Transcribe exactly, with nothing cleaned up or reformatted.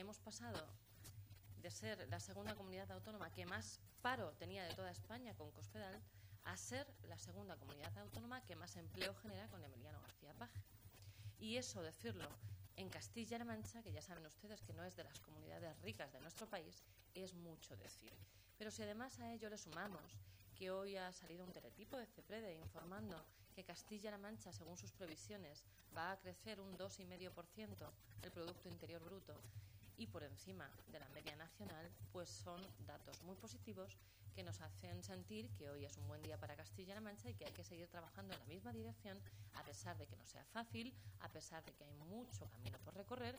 hemos pasado de ser la segunda comunidad autónoma que más paro tenía de toda España con Cospedal a ser la segunda comunidad autónoma que más empleo genera con Emiliano García Paje. Y eso, decirlo en Castilla-La Mancha, que ya saben ustedes que no es de las comunidades ricas de nuestro país, es mucho decir. Pero si además a ello le sumamos que hoy ha salido un teletipo de CEPREDE informando que Castilla-La Mancha, según sus previsiones, va a crecer un dos coma cinco por ciento el Producto Interior Bruto y por encima de la media nacional, pues son datos muy positivos que nos hacen sentir que hoy es un buen día para Castilla-La Mancha y que hay que seguir trabajando en la misma dirección, a pesar de que no sea fácil, a pesar de que hay mucho camino por recorrer